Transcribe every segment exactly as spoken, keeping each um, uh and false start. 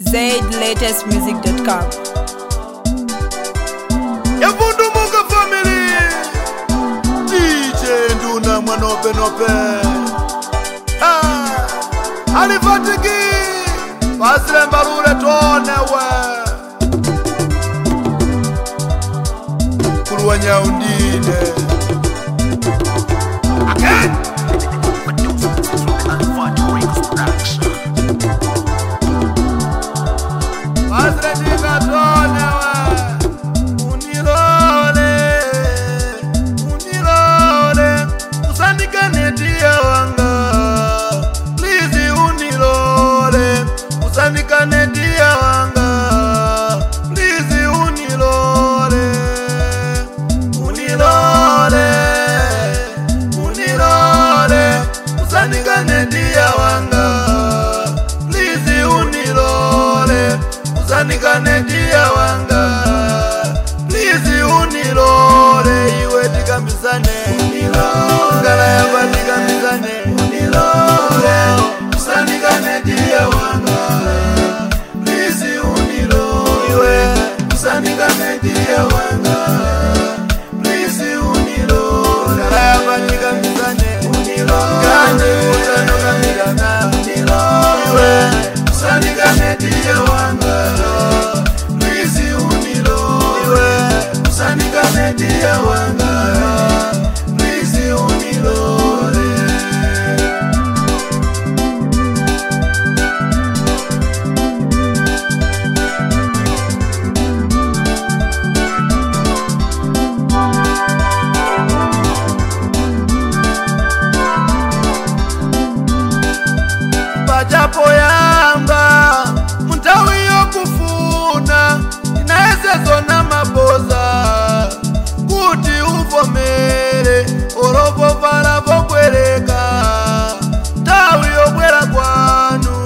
zaid latest music dot com. Yafundu Muka family D J Nduna Mwanope Nope Ah Alifatiki Pasile Mbarure Tone we Kuruwa Nyaundine Again Pasile Tika Tone we Unilole Unilole Usanikane dia wanga Please unilole Usanikane dia wanga Please unilole Unilole Unilole Usanikane dia wanga Please unilole Usanikane dia wanga Please unilole Iwe tikambizane Unilole Ngala yaba tikambizane Unilole Usanikane dia wanga Please unilole Iwe Usanikane dia wanga Please unilole Ngala yaba tikambizane Unilole Kande utano kamilana Unilole Iwe Usanikane dia wanga Please unilole Iwe Usanikane dia wanga Please unilole Pajapo yamba Muntawi yokufuna Inaesezo na maboza Kuti uvomere Oropo para vokwereka Tawi yokwera kwanu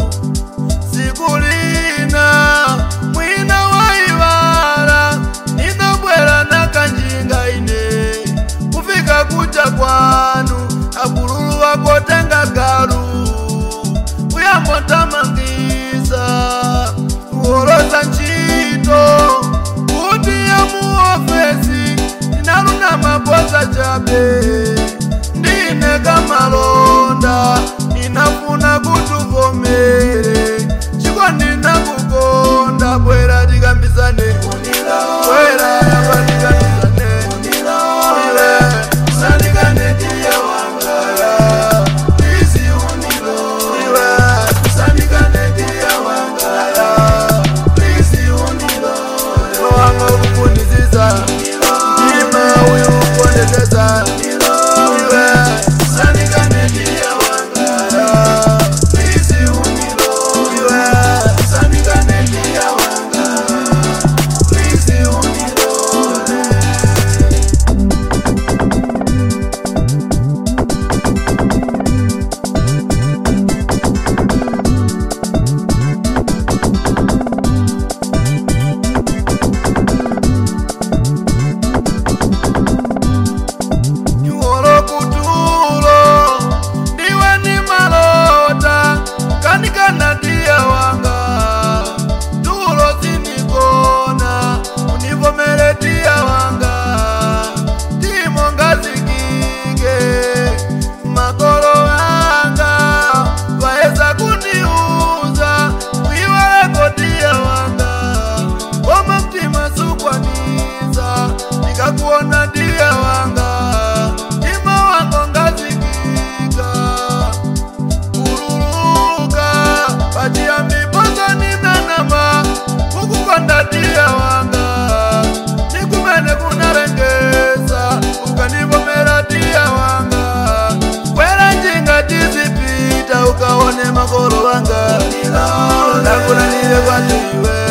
Sikulina Mwina waivara Ninobwera na kanjinga ine Kufika kucha kwanu Akululu wako tenga garu Uyamota mangiza Uoroza nchito Kuti ya muofesi Ninaruna maboza chabe Ndine kama londa Ninafuna kutuvomere Chiko nina kukonda Bwera digambizane Bwera yaba digambizane Unile Usanikane dia wanga Please unilo Usanikane dia wanga Please unilo Wanga ukuniziza Ima uyu ukondeteza Unile Usanikane dia wanga Please unilo Usanikane dia wanga Please unilo Nyuoro kutulo Diwe ni malota Kanikana dia wanga Tulo zinikona Univomere dia wanga Timo ngazi kike Makoro wanga Waeza kuniuza Uiweko dia wanga Oma mtima sukwaniza Nikakuona dia wanga Tima wango ngazi kika Ururuka Pajia mibozo ninanama Kukukonda dia wanga Nikumene kunarengeza Ukanivomera dia wanga Kwera njinga jizipita Ukaone makoro wanga Nakuna nile kwa niwe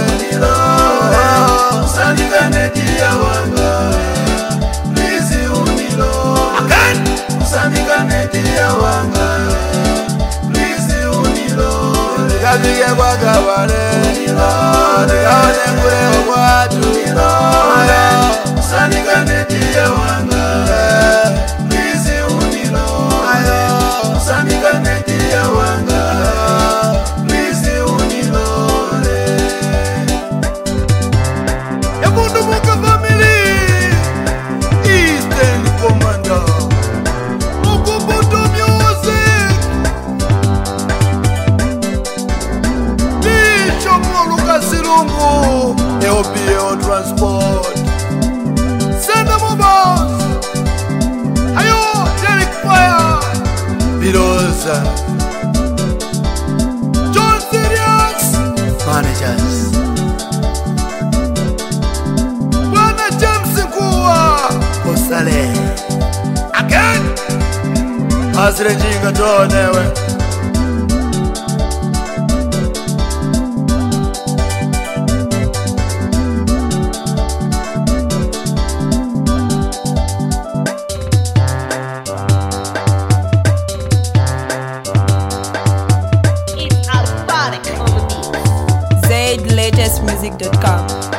Usanikane dia wanga Please unilo Usanikane dia wanga Please unilo Nikafike kwa kabale Nikaone kule kwa watu Usanikane dia wanga Please unilo Usanikane dia wanga Please unilo Simon Lucas Silungu, E O P O Transport, Senda Mobiles, Ayo Derek Fire, Birosa, John Sirius, Managers, Bwana James Kuwa, Osale, again, Asre Jinga Tonewe. zed latest music dot com